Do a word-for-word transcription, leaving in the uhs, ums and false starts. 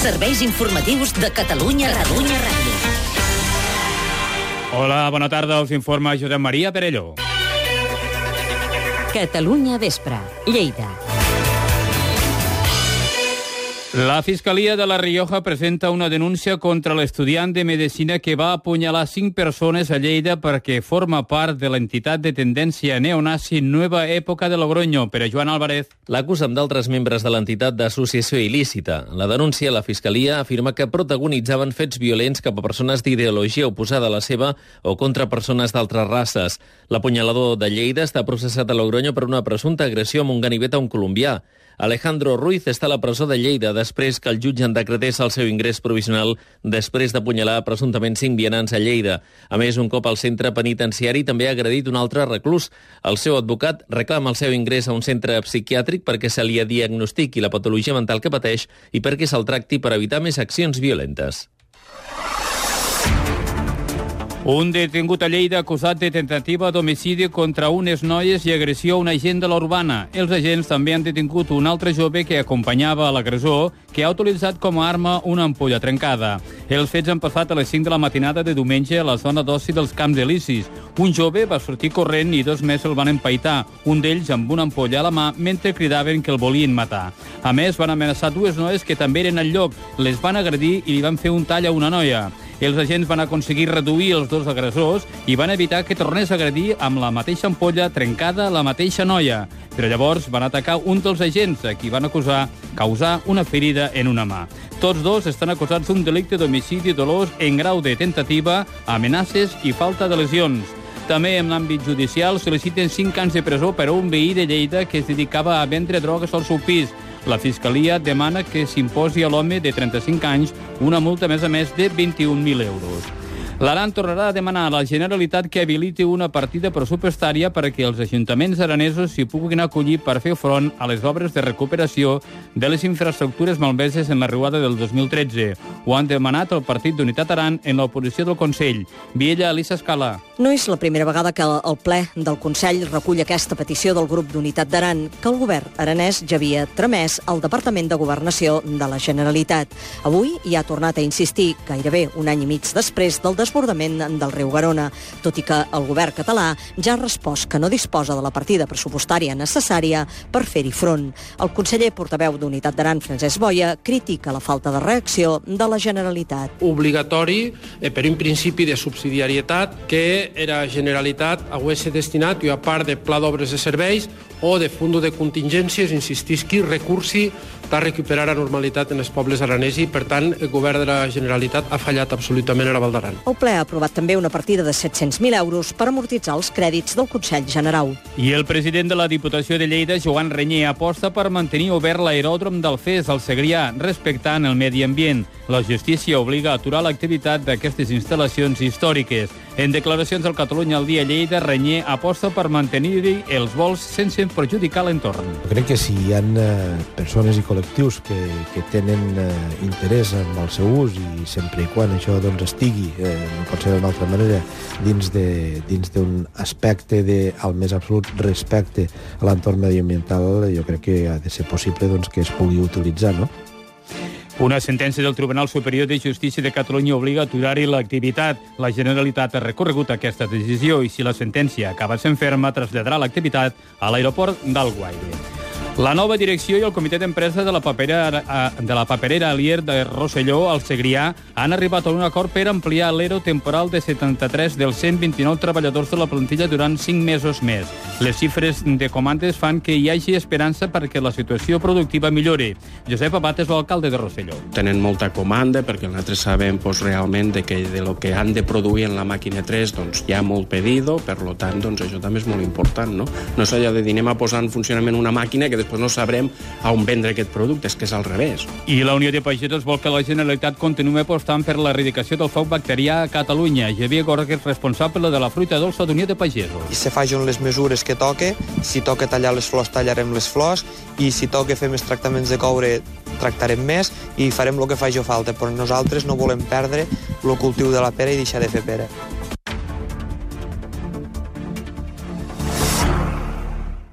Serveis informatius de Catalunya Ràdio. Ràdio. Hola, bona tarda. Us informa Josep Maria Perelló. Catalunya Vespre, Lleida. La Fiscalia de La Rioja presenta una denúncia contra l'estudiant de Medicina que va apunyalar cinc persones a Lleida perquè forma part de l'entitat de tendència neonazi Nueva Època de Logroño. Per a Joan Álvarez. L'acusa amb d'altres membres de l'entitat d'associació il·lícita. La denúncia, la Fiscalia afirma que protagonitzaven fets violents cap a persones d'ideologia oposada a la seva o contra persones d'altres races. L'apunyalador de Lleida està processat a Logroño per una presumpta agressió amb un ganivet a un colombià. Alejandro Ruiz està a la presó de Lleida després que el jutge en decretés el seu ingrés provisional després d'apunyalar presumptament cinc vianants a Lleida. A més, un cop al centre penitenciari també ha agredit un altre reclús. El seu advocat reclama el seu ingrés a un centre psiquiàtric perquè se li diagnostiqui la patologia mental que pateix i perquè se'l tracti per evitar més accions violentes. Un detingut a Lleida acusat de tentativa d'homicidi contra unes noies i agressió a un agent de l'Urbana. Els agents també han detingut un altre jove que acompanyava a l'agressor, que ha utilitzat com a arma una ampolla trencada. Els fets han passat a les cinc de la matinada de diumenge a la zona d'oci dels Camps Elisis. Un jove va sortir corrent i dos més el van empaitar, un d'ells amb una ampolla a la mà mentre cridaven que el volien matar. A més, van amenaçar dues noies que també eren al lloc, les van agredir i li van fer un tall a una noia. Els agents van aconseguir reduir els dos agressors i van evitar que tornés a agredir amb la mateixa ampolla trencada la mateixa noia. Però llavors van atacar un dels agents, a qui van acusar causar una ferida en una mà. Tots dos estan acusats d'un delicte d'homicidi dolós en grau de tentativa, amenaces i falta de lesions. També en l'àmbit judicial sol·liciten cinc anys de presó per a un veí de Lleida que es dedicava a vendre drogues al seu pis. La Fiscalia demana que s'imposi a l'home de trenta-cinc anys una multa, a més a més, de vint-i-un mil euros. L'Aran tornarà a demanar a la Generalitat que habiliti una partida pressupostària perquè els ajuntaments aranesos s'hi puguin acollir per fer front a les obres de recuperació de les infraestructures malmeses en la riuada del dos mil tretze. Ho han demanat el Partit d'Unitat Aran en l'oposició del Consell. Viella, Elisa Escala. No és la primera vegada que el ple del Consell recull aquesta petició del grup d'Unitat d'Aran que el govern aranès ja havia tramès al Departament de Governació de la Generalitat. Avui hi ha tornat a insistir, gairebé un any i mig després del desbordament del riu Garona, tot i que el govern català ja ha respost que no disposa de la partida pressupostària necessària per fer-hi front. El conseller portaveu d'Unitat d'Aran, Francesc Boia, critica la falta de reacció de la Generalitat. Obligatori eh, per un principi de subsidiarietat que era Generalitat hagués destinat, i a part de pla d'obres de serveis o de fons de contingències, insistisqui, recursi per recuperar la normalitat en els pobles aranesi i, per tant, el govern de la Generalitat ha fallat absolutament a la Val d'Aran. El ple ha aprovat també una partida de set-cents mil euros per amortitzar els crèdits del Consell General. I el president de la Diputació de Lleida, Joan Renyer, aposta per mantenir obert l'aeròdrom d'Alfés, al Segrià, respectant el medi ambient. La justícia obliga a aturar l'activitat d'aquestes instal·lacions històriques. En declaracions al Catalunya al dia Lleida, Renyer aposta per mantenir-hi els vols sense perjudicar l'entorn. Crec que si hi ha eh, persones i col·lectius que, que tenen eh, interès en el seu ús i sempre i quan això doncs, estigui, eh, no pot ser d'una altra manera, dins de, dins d'un aspecte de, al més absolut respecte a l'entorn mediambiental, jo crec que ha de ser possible doncs, que es pugui utilitzar, no? Una sentència del Tribunal Superior de Justícia de Catalunya obliga a aturar-hi l'activitat. La Generalitat ha recorregut aquesta decisió i, si la sentència acaba sent ferma, traslladarà l'activitat a l'aeroport d'Alguaire. La nova direcció i el comitè d'empresa de la paperera, de la paperera Alier de Rosselló, al Segrià, han arribat a un acord per ampliar l'ero temporal de setanta-tres dels cent vint-i-nou treballadors de la plantilla durant cinc mesos més. Les xifres de comandes fan que hi hagi esperança perquè la situació productiva millori. Josep Abad és l'alcalde de Rosselló. Tenen molta comanda perquè nosaltres sabem pues, realment de que de lo que han de produir en la màquina tres doncs, hi ha molt pedido, per lo tant doncs, això també és molt important. No, no és allò de dir anem a posar en funcionament una màquina que després no sabrem a on vendre aquest producte, és que és al revés. I la Unió de Pagesos vol que la Generalitat continuï apostant per l'erradicació del foc bacterià a Catalunya. Javier Gorga és responsable de la fruita dolça d'Unió de Pagesos. I se facin les mesures que toque, si toca tallar les flors, tallarem les flors, i si toca fer més tractaments de coure, tractarem més, i farem el que faci falta, però nosaltres no volem perdre el cultiu de la pera i deixar de fer pera.